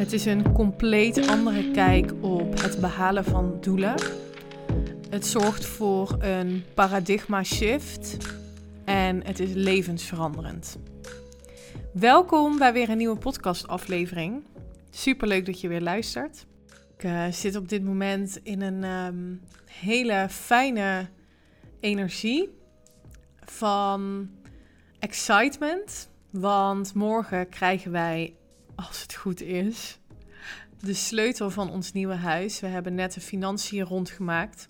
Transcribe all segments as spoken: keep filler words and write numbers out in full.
Het is een compleet andere kijk op het behalen van doelen. Het zorgt voor een paradigma shift en het is levensveranderend. Welkom bij weer een nieuwe podcastaflevering. Superleuk dat je weer luistert. Ik uh, zit op dit moment in een um, hele fijne energie van excitement. Want morgen krijgen wij, als het goed is, de sleutel van ons nieuwe huis. We hebben net de financiën rondgemaakt.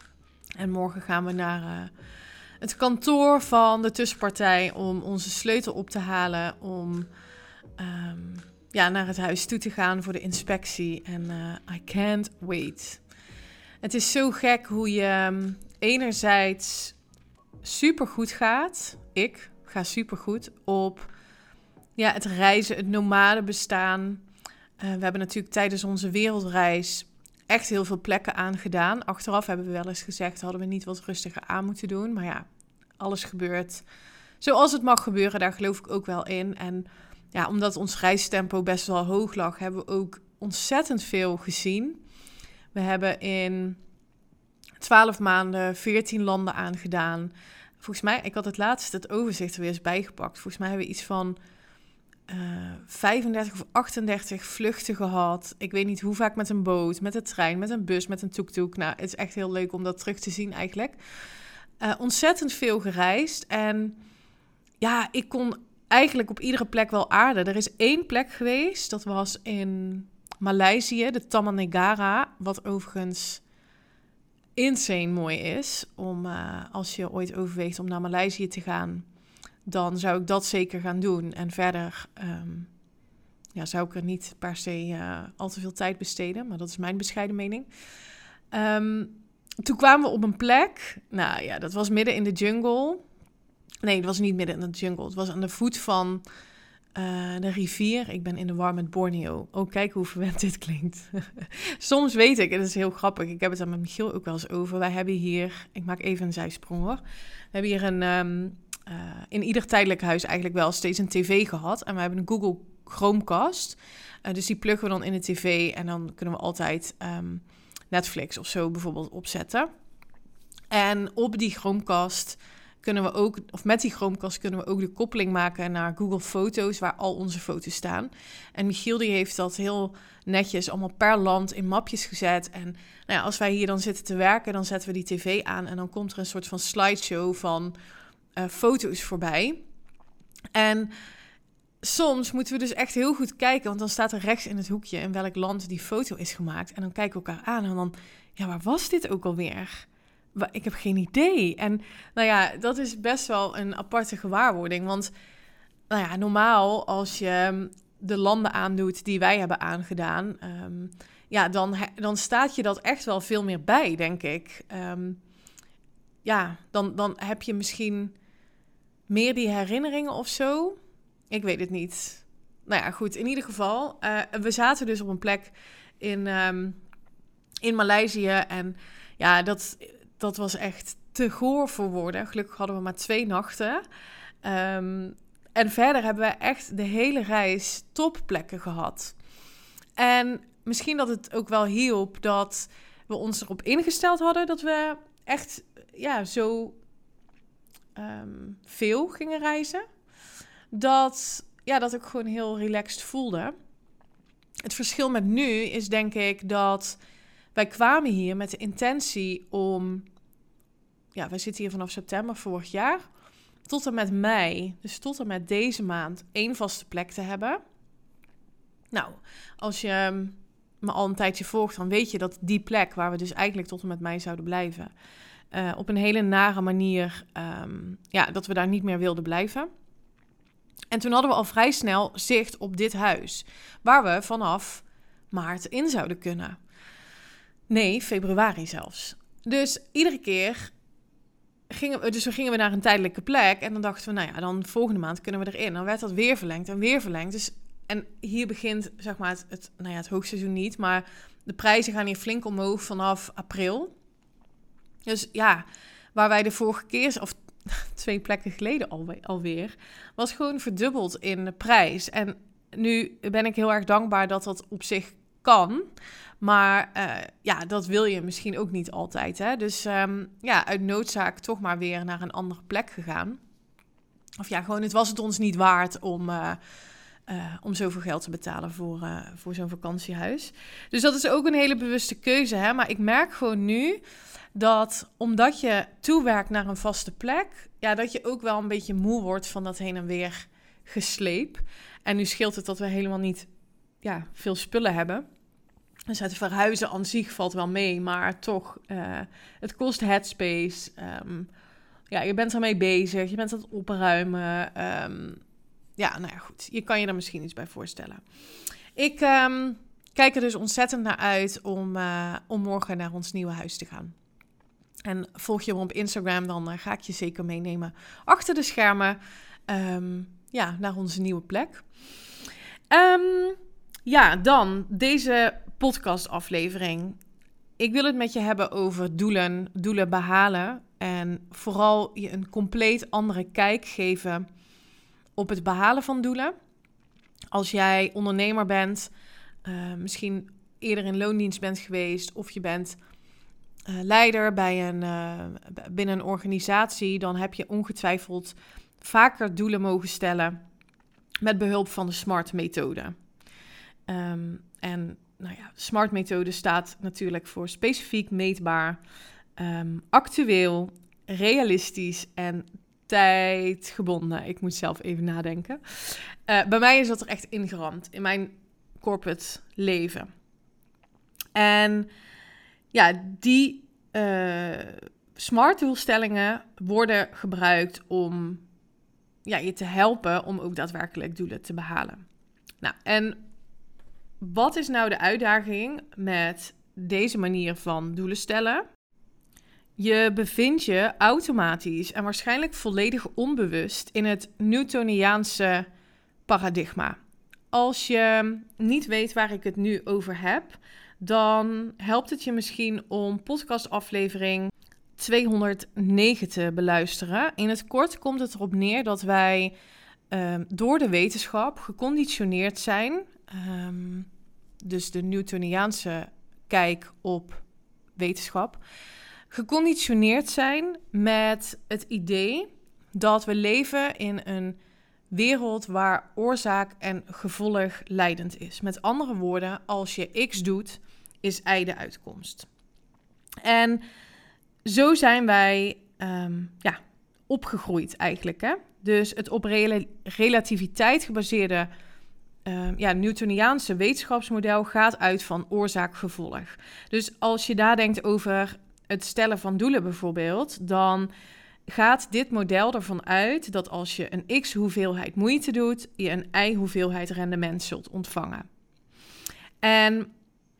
En morgen gaan we naar uh, het kantoor van de tussenpartij om onze sleutel op te halen. Om um, ja, naar het huis toe te gaan voor de inspectie. En uh, I can't wait. Het is zo gek hoe je um, enerzijds supergoed gaat. Ik ga supergoed op ja, het reizen, het nomade bestaan. Uh, we hebben natuurlijk tijdens onze wereldreis echt heel veel plekken aangedaan. Achteraf hebben we wel eens gezegd, hadden we niet wat rustiger aan moeten doen. Maar ja, alles gebeurt zoals het mag gebeuren, daar geloof ik ook wel in. En ja, omdat ons reistempo best wel hoog lag, hebben we ook ontzettend veel gezien. We hebben in twaalf maanden veertien landen aangedaan. Volgens mij, ik had het laatst het overzicht er weer eens bijgepakt. Volgens mij hebben we iets van uh, vijfendertig of achtendertig vluchten gehad. Ik weet niet hoe vaak met een boot, met een trein, met een bus, met een tuk-tuk. Nou, het is echt heel leuk om dat terug te zien eigenlijk. Uh, ontzettend veel gereisd. En ja, ik kon eigenlijk op iedere plek wel aarden. Er is één plek geweest, dat was in Maleisië, de Taman Negara. Wat overigens insane mooi is. Om, uh, als je ooit overweegt om naar Maleisië te gaan, dan zou ik dat zeker gaan doen. En verder um, ja, zou ik er niet per se uh, al te veel tijd besteden. Maar dat is mijn bescheiden mening. Um, toen kwamen we op een plek. Nou ja, dat was midden in de jungle. Nee, het was niet midden in de jungle. Het was aan de voet van uh, de rivier. Ik ben in de war met Borneo. Oh, kijk hoe verwend dit klinkt. Soms weet ik, en dat is heel grappig. Ik heb het daar met Michiel ook wel eens over. Wij hebben hier, ik maak even een zijsprong hoor. We hebben hier een, um, uh, in ieder tijdelijk huis eigenlijk wel steeds een tv gehad. En we hebben een Google Chromecast. Uh, dus die pluggen we dan in de tv. En dan kunnen we altijd um, Netflix of zo bijvoorbeeld opzetten. En op die Chromecast kunnen we ook, of met die Chromecast kunnen we ook de koppeling maken naar Google Foto's, waar al onze foto's staan. En Michiel die heeft dat heel netjes allemaal per land in mapjes gezet. En nou ja, als wij hier dan zitten te werken, dan zetten we die tv aan en dan komt er een soort van slideshow van uh, foto's voorbij. En soms moeten we dus echt heel goed kijken, want dan staat er rechts in het hoekje in welk land die foto is gemaakt. En dan kijken we elkaar aan en dan, ja, waar was dit ook alweer? Ik heb geen idee. En nou ja, dat is best wel een aparte gewaarwording. Want nou ja, normaal als je de landen aandoet die wij hebben aangedaan, Um, ja, dan, dan staat je dat echt wel veel meer bij, denk ik. Um, ja, dan, dan heb je misschien meer die herinneringen of zo. Ik weet het niet. Nou ja, goed. In ieder geval, uh, we zaten dus op een plek in, um, in Maleisië. En ja, dat... Dat was echt te goor voor woorden. Gelukkig hadden we maar twee nachten. Um, en verder hebben we echt de hele reis topplekken gehad. En misschien dat het ook wel hielp dat we ons erop ingesteld hadden dat we echt ja, zo um, veel gingen reizen. Dat, ja, dat ik gewoon heel relaxed voelde. Het verschil met nu is denk ik dat wij kwamen hier met de intentie om, ja, wij zitten hier vanaf september vorig jaar, tot en met mei, dus tot en met deze maand, één vaste plek te hebben. Nou, als je me al een tijdje volgt, dan weet je dat die plek, waar we dus eigenlijk tot en met mei zouden blijven, uh, op een hele nare manier, um, ja, dat we daar niet meer wilden blijven. En toen hadden we al vrij snel zicht op dit huis, waar we vanaf maart in zouden kunnen. Nee, februari zelfs. Dus iedere keer gingen we, dus we gingen we naar een tijdelijke plek en dan dachten we, nou ja, dan volgende maand kunnen we erin. Dan werd dat weer verlengd en weer verlengd. Dus, en hier begint, zeg maar, het, het, nou ja, het hoogseizoen niet, maar de prijzen gaan hier flink omhoog vanaf april. Dus ja, waar wij de vorige keer, of twee plekken geleden alweer, alweer was gewoon verdubbeld in de prijs. En nu ben ik heel erg dankbaar dat dat op zich kan. Maar uh, ja, dat wil je misschien ook niet altijd. Hè? Dus um, ja, uit noodzaak toch maar weer naar een andere plek gegaan. Of ja, gewoon het was het ons niet waard om, uh, uh, om zoveel geld te betalen voor, uh, voor zo'n vakantiehuis. Dus dat is ook een hele bewuste keuze. Hè? Maar ik merk gewoon nu dat omdat je toewerkt naar een vaste plek, ja, dat je ook wel een beetje moe wordt van dat heen en weer gesleep. En nu scheelt het dat we helemaal niet ja, veel spullen hebben. Dus het verhuizen aan zich valt wel mee, maar toch, uh, het kost headspace. Um, ja, je bent ermee bezig, je bent aan het opruimen. Um, ja, nou ja, goed. Je kan je er misschien iets bij voorstellen. Ik um, kijk er dus ontzettend naar uit om, uh, om morgen naar ons nieuwe huis te gaan. En volg je me op Instagram, dan uh, ga ik je zeker meenemen achter de schermen. Um, ja, naar onze nieuwe plek. Um, ja, dan deze podcastaflevering. Ik wil het met je hebben over doelen, doelen behalen. En vooral je een compleet andere kijk geven op het behalen van doelen. Als jij ondernemer bent, uh, misschien eerder in loondienst bent geweest, of je bent uh, leider bij een, uh, binnen een organisatie, dan heb je ongetwijfeld vaker doelen mogen stellen met behulp van de SMART-methode. Um, en nou ja, de SMART-methode staat natuurlijk voor specifiek, meetbaar, um, actueel, realistisch en tijdgebonden. Ik moet zelf even nadenken. Uh, bij mij is dat er echt ingeramd in mijn corporate leven. En ja, die uh, SMART-doelstellingen worden gebruikt om ja, je te helpen om ook daadwerkelijk doelen te behalen. Nou, en wat is nou de uitdaging met deze manier van doelen stellen? Je bevindt je automatisch en waarschijnlijk volledig onbewust in het Newtoniaanse paradigma. Als je niet weet waar ik het nu over heb, dan helpt het je misschien om podcastaflevering tweehonderdnegen te beluisteren. In het kort komt het erop neer dat wij uh, door de wetenschap geconditioneerd zijn, um, dus de Newtoniaanse kijk op wetenschap, geconditioneerd zijn met het idee dat we leven in een wereld waar oorzaak en gevolg leidend is. Met andere woorden, als je X doet, is Y de uitkomst. En zo zijn wij um, ja, opgegroeid eigenlijk. Hè? Dus het op rel- relativiteit gebaseerde uh, ja, Newtoniaanse wetenschapsmodel gaat uit van oorzaak-gevolg. Dus als je nadenkt over het stellen van doelen bijvoorbeeld, dan gaat dit model ervan uit dat als je een x-hoeveelheid moeite doet, je een y-hoeveelheid rendement zult ontvangen. En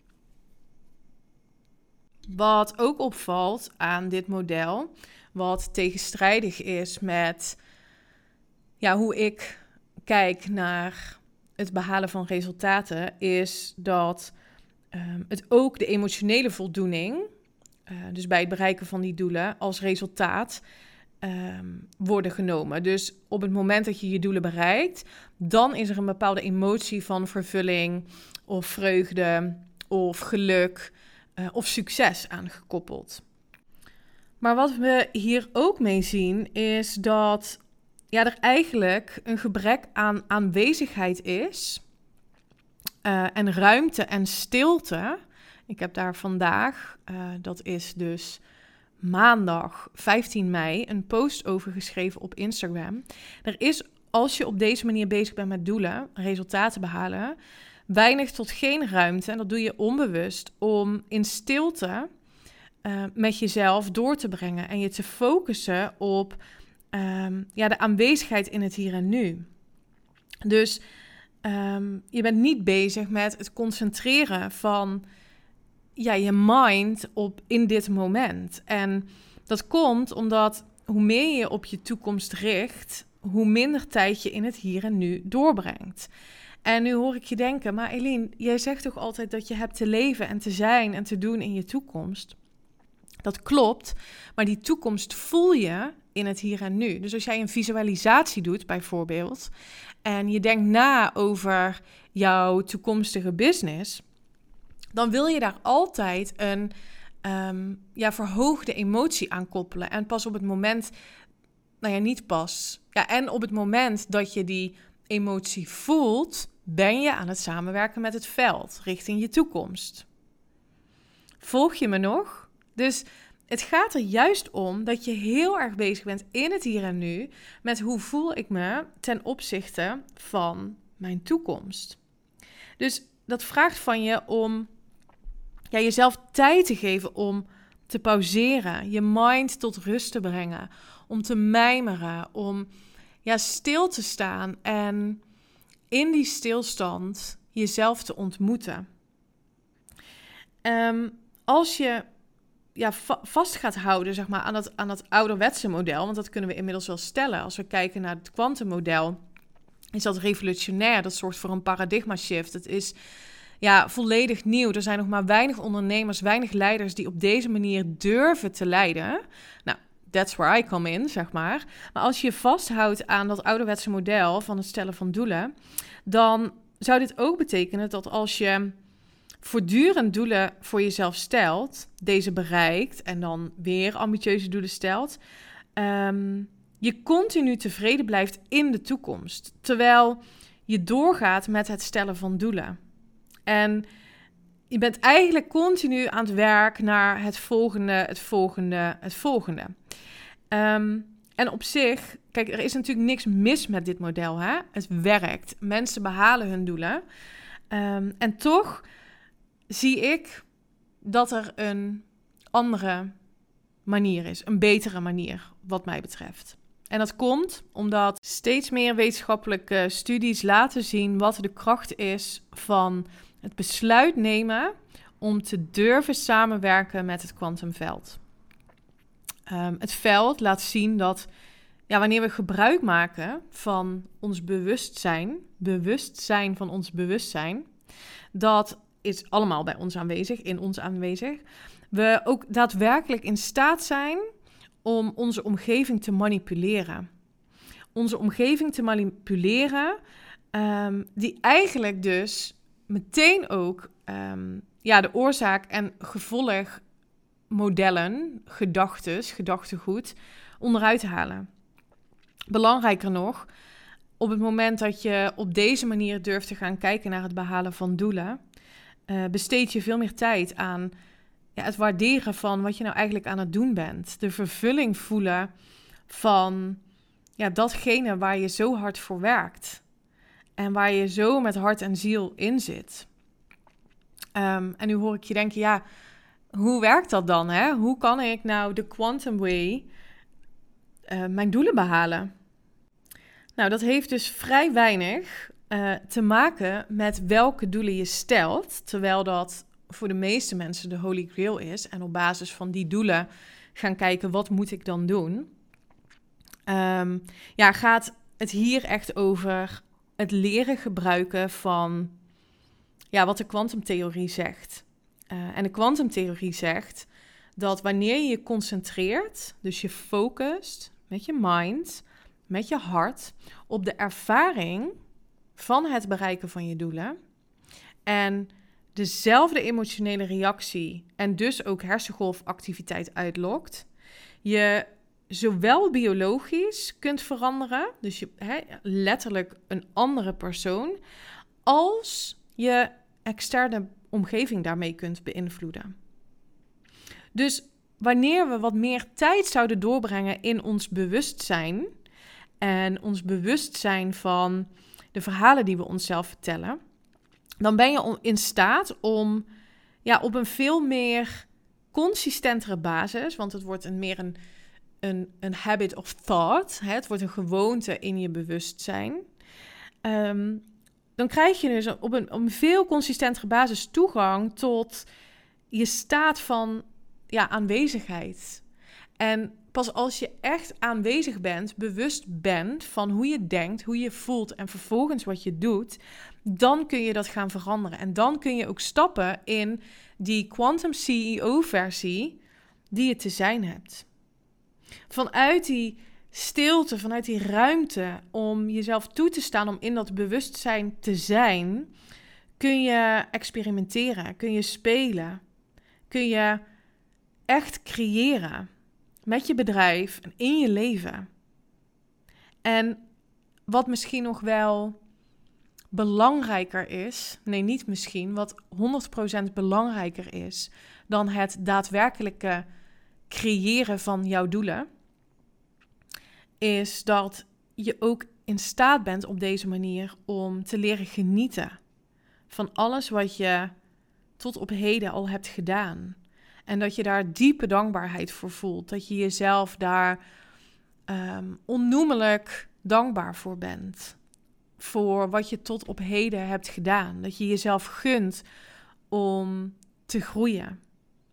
wat ook opvalt aan dit model, wat tegenstrijdig is met ja, hoe ik kijk naar het behalen van resultaten, is dat um, het ook de emotionele voldoening, uh, dus bij het bereiken van die doelen, als resultaat um, worden genomen. Dus op het moment dat je je doelen bereikt, dan is er een bepaalde emotie van vervulling of vreugde of geluk uh, of succes aangekoppeld. Maar wat we hier ook mee zien is dat ja, er eigenlijk een gebrek aan aanwezigheid is uh, en ruimte en stilte. Ik heb daar vandaag, uh, dat is dus maandag vijftien mei, een post over geschreven op Instagram. Er is, als je op deze manier bezig bent met doelen, resultaten behalen, weinig tot geen ruimte, en dat doe je onbewust, om in stilte uh, met jezelf door te brengen en je te focussen op Um, ja, de aanwezigheid in het hier en nu. Dus um, je bent niet bezig met het concentreren van ja, je mind op in dit moment. En dat komt omdat hoe meer je op je toekomst richt, hoe minder tijd je in het hier en nu doorbrengt. En nu hoor ik je denken, maar Eline, jij zegt toch altijd dat je hebt te leven en te zijn en te doen in je toekomst? Dat klopt, maar die toekomst voel je in het hier en nu. Dus als jij een visualisatie doet bijvoorbeeld en je denkt na over jouw toekomstige business, dan wil je daar altijd een um, ja, verhoogde emotie aan koppelen. En pas op het moment, nou ja, niet pas. Ja, en op het moment dat je die emotie voelt, ben je aan het samenwerken met het veld richting je toekomst. Volg je me nog? Dus het gaat er juist om dat je heel erg bezig bent in het hier en nu met hoe voel ik me ten opzichte van mijn toekomst. Dus dat vraagt van je om ja, jezelf tijd te geven om te pauzeren, je mind tot rust te brengen, om te mijmeren, om ja, stil te staan en in die stilstand jezelf te ontmoeten. Um, als je ja, va- vast gaat houden zeg maar, aan, dat, aan dat ouderwetse model, want dat kunnen we inmiddels wel stellen. Als we kijken naar het kwantummodel, is dat revolutionair. Dat zorgt voor een paradigma shift. Het is ja, volledig nieuw. Er zijn nog maar weinig ondernemers, weinig leiders die op deze manier durven te leiden. Nou, that's where I come in, zeg maar. Maar als je je vasthoudt aan dat ouderwetse model van het stellen van doelen, dan zou dit ook betekenen dat als je voortdurend doelen voor jezelf stelt, deze bereikt en dan weer ambitieuze doelen stelt, um, je continu tevreden blijft in de toekomst, terwijl je doorgaat met het stellen van doelen. En je bent eigenlijk continu aan het werk naar het volgende, het volgende, het volgende. Um, en op zich, kijk, er is natuurlijk niks mis met dit model, hè? Het werkt. Mensen behalen hun doelen. Um, en toch zie ik dat er een andere manier is, een betere manier wat mij betreft. En dat komt omdat steeds meer wetenschappelijke studies laten zien wat de kracht is van het besluit nemen om te durven samenwerken met het kwantumveld. Um, het veld laat zien dat ja, wanneer we gebruik maken van ons bewustzijn, bewustzijn van ons bewustzijn, dat is allemaal bij ons aanwezig, in ons aanwezig, we ook daadwerkelijk in staat zijn om onze omgeving te manipuleren. Onze omgeving te manipuleren, um, die eigenlijk dus meteen ook um, ja, de oorzaak en gevolg modellen, gedachtes, gedachtegoed, onderuit halen. Belangrijker nog, op het moment dat je op deze manier durft te gaan kijken naar het behalen van doelen, uh, besteed je veel meer tijd aan ja, het waarderen van wat je nou eigenlijk aan het doen bent. De vervulling voelen van ja, datgene waar je zo hard voor werkt. En waar je zo met hart en ziel in zit. Um, en nu hoor ik je denken, ja, hoe werkt dat dan? Hè? Hoe kan ik nou de Quantum Way uh, mijn doelen behalen? Nou, dat heeft dus vrij weinig uh, te maken met welke doelen je stelt. Terwijl dat voor de meeste mensen de Holy Grail is. En op basis van die doelen gaan kijken, wat moet ik dan doen? Um, ja, gaat het hier echt over het leren gebruiken van ja, wat de kwantumtheorie zegt. Uh, en de kwantumtheorie zegt dat wanneer je je concentreert, dus je focust met je mind, met je hart, op de ervaring van het bereiken van je doelen en dezelfde emotionele reactie en dus ook hersengolfactiviteit uitlokt, je zowel biologisch kunt veranderen, dus je hè, letterlijk een andere persoon, als je externe omgeving daarmee kunt beïnvloeden. Dus wanneer we wat meer tijd zouden doorbrengen in ons bewustzijn en ons bewustzijn van de verhalen die we onszelf vertellen, dan ben je in staat om ja, op een veel meer consistentere basis, want het wordt een meer een, een, een habit of thought, hè, het wordt een gewoonte in je bewustzijn, um, dan krijg je dus op een, op een veel consistentere basis toegang tot je staat van ja, aanwezigheid. En pas als je echt aanwezig bent, bewust bent van hoe je denkt, hoe je voelt en vervolgens wat je doet, dan kun je dat gaan veranderen. En dan kun je ook stappen in die Quantum C E O-versie die je te zijn hebt. Vanuit die stilte, vanuit die ruimte om jezelf toe te staan, om in dat bewustzijn te zijn, kun je experimenteren, kun je spelen, kun je echt creëren met je bedrijf en in je leven. En wat misschien nog wel belangrijker is, nee niet misschien, wat honderd procent belangrijker is dan het daadwerkelijke creëren van jouw doelen, is dat je ook in staat bent op deze manier om te leren genieten van alles wat je tot op heden al hebt gedaan. En dat je daar diepe dankbaarheid voor voelt. Dat je jezelf daar um, onnoemelijk dankbaar voor bent. Voor wat je tot op heden hebt gedaan. Dat je jezelf gunt om te groeien.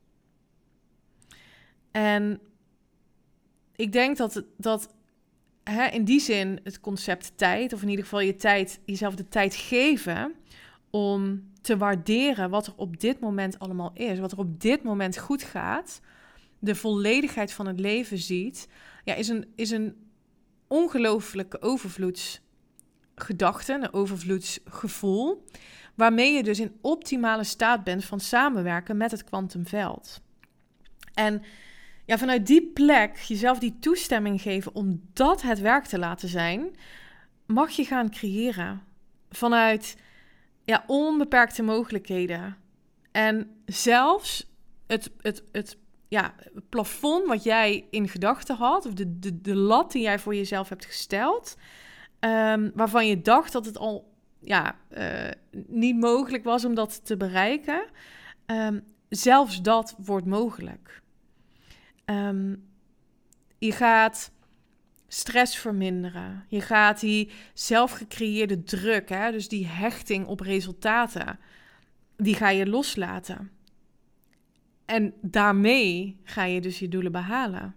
En ik denk dat, dat hè, in die zin het concept tijd, of in ieder geval je tijd, jezelf de tijd geven om te waarderen wat er op dit moment allemaal is, wat er op dit moment goed gaat, de volledigheid van het leven ziet, ja, is een, is een ongelooflijke overvloedsgedachte, een overvloedsgevoel, waarmee je dus in optimale staat bent van samenwerken met het kwantumveld. En ja, vanuit die plek jezelf die toestemming geven om dat het werk te laten zijn, mag je gaan creëren vanuit ja, onbeperkte mogelijkheden. En zelfs het, het, het ja, plafond wat jij in gedachten had, of de, de, de lat die jij voor jezelf hebt gesteld, um, waarvan je dacht dat het al ja, uh, niet mogelijk was om dat te bereiken, um, zelfs dat wordt mogelijk. Um, je gaat stress verminderen. Je gaat die zelfgecreëerde druk, hè, dus die hechting op resultaten, die ga je loslaten. En daarmee ga je dus je doelen behalen.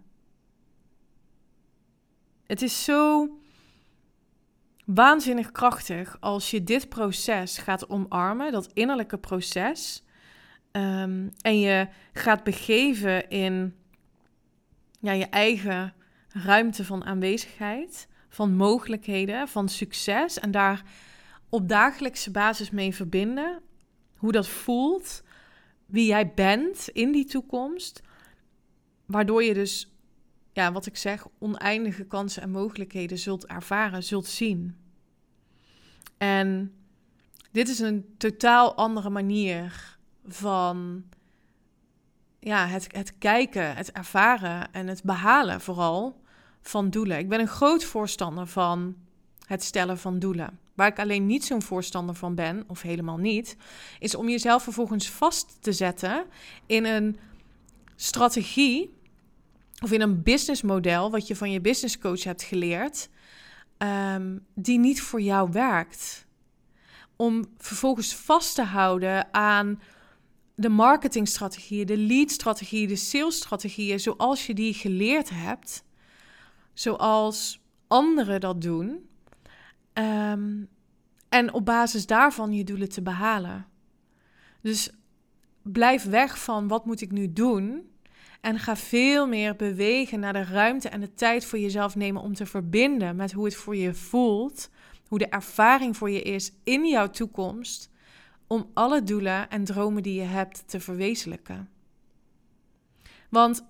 Het is zo waanzinnig krachtig als je dit proces gaat omarmen, dat innerlijke proces, um, en je gaat begeven in ja, je eigen ruimte van aanwezigheid, van mogelijkheden, van succes en daar op dagelijkse basis mee verbinden. Hoe dat voelt, wie jij bent in die toekomst, waardoor je dus, ja, wat ik zeg, oneindige kansen en mogelijkheden zult ervaren, zult zien. En dit is een totaal andere manier van ja, het, het kijken, het ervaren en het behalen vooral van doelen. Ik ben een groot voorstander van het stellen van doelen. Waar ik alleen niet zo'n voorstander van ben, of helemaal niet, is om jezelf vervolgens vast te zetten in een strategie of in een businessmodel wat je van je businesscoach hebt geleerd, um, die niet voor jou werkt. Om vervolgens vast te houden aan de marketingstrategieën, de leadstrategieën, de salesstrategieën, zoals je die geleerd hebt, zoals anderen dat doen, um, en op basis daarvan je doelen te behalen. Dus blijf weg van wat moet ik nu doen en ga veel meer bewegen naar de ruimte en de tijd voor jezelf nemen om te verbinden met hoe het voor je voelt, hoe de ervaring voor je is in jouw toekomst, om alle doelen en dromen die je hebt te verwezenlijken. Want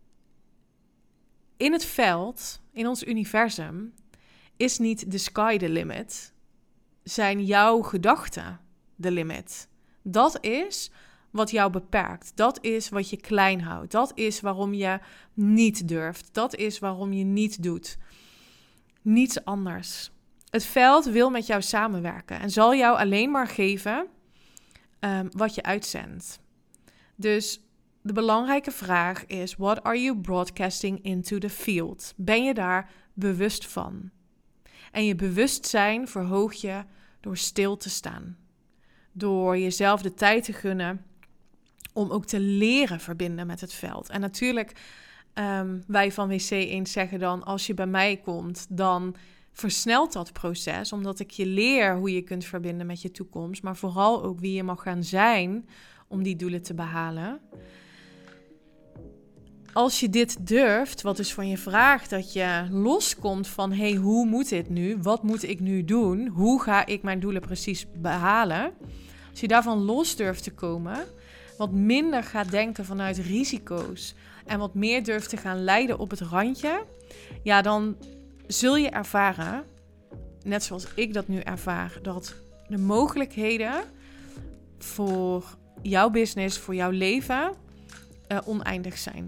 in het veld, in ons universum, is niet the sky the limit. Zijn jouw gedachten de limit. Dat is wat jou beperkt. Dat is wat je klein houdt. Dat is waarom je niet durft. Dat is waarom je niet doet. Niets anders. Het veld wil met jou samenwerken en zal jou alleen maar geven Um, wat je uitzendt. Dus de belangrijke vraag is: what are you broadcasting into the field? Ben je daar bewust van? En je bewustzijn verhoog je door stil te staan. Door jezelf de tijd te gunnen om ook te leren verbinden met het veld. En natuurlijk, um, wij van W C één zeggen dan, als je bij mij komt, dan versnelt dat proces, omdat ik je leer hoe je kunt verbinden met je toekomst, maar vooral ook wie je mag gaan zijn om die doelen te behalen. als je dit durft, wat dus van je vraagt dat je loskomt van... hé, hey, hoe moet dit nu? Wat moet ik nu doen? Hoe ga ik mijn doelen precies behalen? Als je daarvan los durft te komen, wat minder gaat denken vanuit risico's... en wat meer durft te gaan leiden op het randje... ja, dan zul je ervaren, net zoals ik dat nu ervaar... dat de mogelijkheden voor jouw business, voor jouw leven... Uh, oneindig zijn.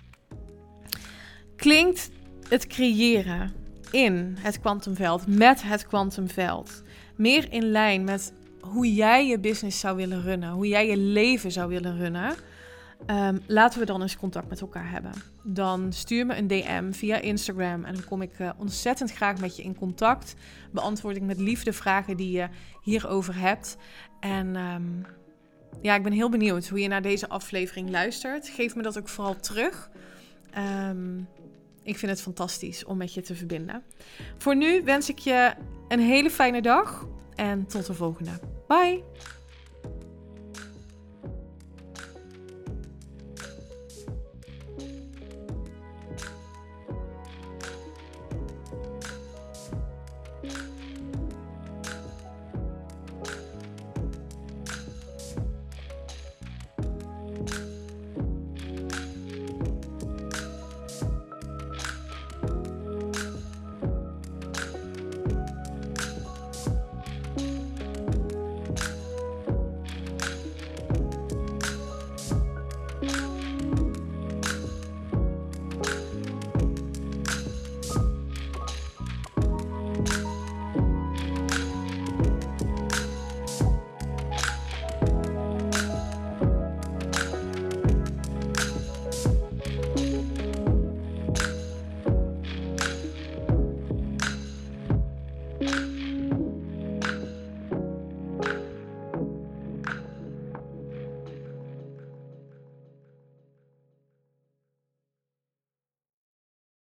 Klinkt het creëren in het kwantumveld, met het kwantumveld, meer in lijn met hoe jij je business zou willen runnen, hoe jij je leven zou willen runnen, um, laten we dan eens contact met elkaar hebben. Dan stuur me een D M via Instagram en dan kom ik uh, ontzettend graag met je in contact. Beantwoord ik met liefde vragen die je hierover hebt. En um, ja, ik ben heel benieuwd hoe je naar deze aflevering luistert. Geef me dat ook vooral terug. Um, ik vind het fantastisch om met je te verbinden. Voor nu wens ik je een hele fijne dag en tot de volgende. Bye!